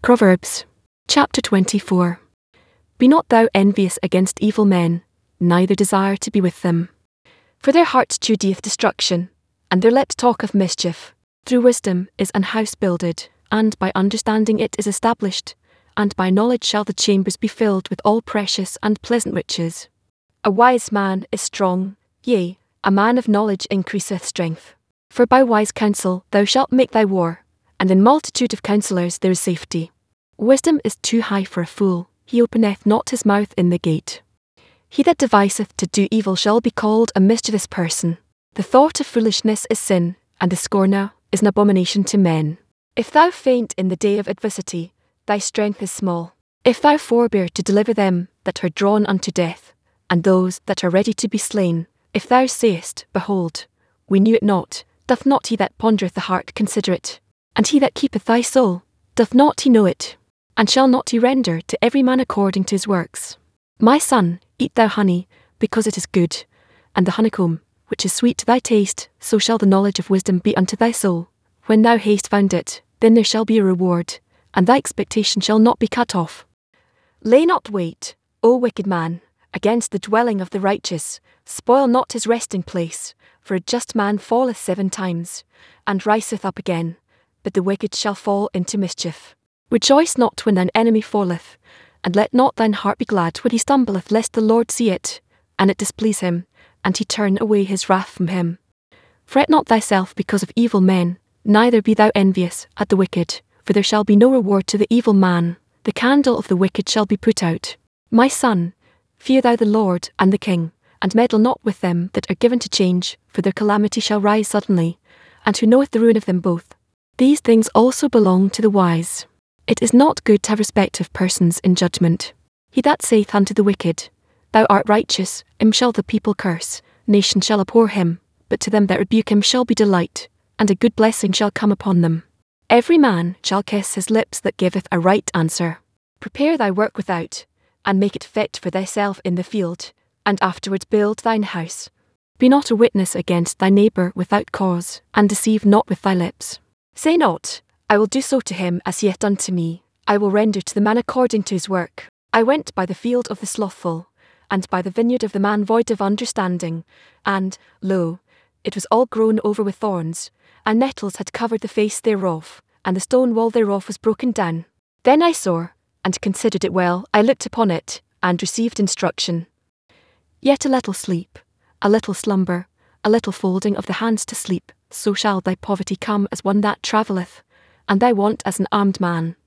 Proverbs, chapter 24. Be not thou envious against evil men, neither desire to be with them. For their hearts chooseth destruction, and their lips talk of mischief. Through wisdom is an house builded, and by understanding it is established, and by knowledge shall the chambers be filled with all precious and pleasant riches. A wise man is strong, yea, a man of knowledge increaseth strength. For by wise counsel thou shalt make thy war, and in multitude of counsellors there is safety. Wisdom is too high for a fool, he openeth not his mouth in the gate. He that deviseth to do evil shall be called a mischievous person. The thought of foolishness is sin, and the scorner is an abomination to men. If thou faint in the day of adversity, thy strength is small. If thou forbear to deliver them that are drawn unto death, and those that are ready to be slain, if thou sayest, Behold, we knew it not, doth not he that pondereth the heart consider it? And he that keepeth thy soul, doth not he know it? And shall not he render to every man according to his works? My son, eat thou honey, because it is good, and the honeycomb, which is sweet to thy taste, so shall the knowledge of wisdom be unto thy soul. When thou hast found it, then there shall be a reward, and thy expectation shall not be cut off. Lay not wait, O wicked man, against the dwelling of the righteous, spoil not his resting place, for a just man falleth 7 times, and riseth up again, but the wicked shall fall into mischief. Rejoice not when thine enemy falleth, and let not thine heart be glad when he stumbleth, lest the Lord see it, and it displease him, and he turn away his wrath from him. Fret not thyself because of evil men, neither be thou envious at the wicked, for there shall be no reward to the evil man. The candle of the wicked shall be put out. My son, fear thou the Lord and the king, and meddle not with them that are given to change, for their calamity shall rise suddenly, and who knoweth the ruin of them both? These things also belong to the wise. It is not good to have respect of persons in judgment. He that saith unto the wicked, Thou art righteous, him shall the people curse, nation shall abhor him, but to them that rebuke him shall be delight, and a good blessing shall come upon them. Every man shall kiss his lips that giveth a right answer. Prepare thy work without, and make it fit for thyself in the field, and afterwards build thine house. Be not a witness against thy neighbour without cause, and deceive not with thy lips. Say not, I will do so to him as he hath done to me, I will render to the man according to his work. I went by the field of the slothful, and by the vineyard of the man void of understanding, and, lo, it was all grown over with thorns, and nettles had covered the face thereof, and the stone wall thereof was broken down. Then I saw, and considered it well, I looked upon it, and received instruction. Yet a little sleep, a little slumber, a little folding of the hands to sleep, so shall thy poverty come as one that travelleth, and thy want as an armed man.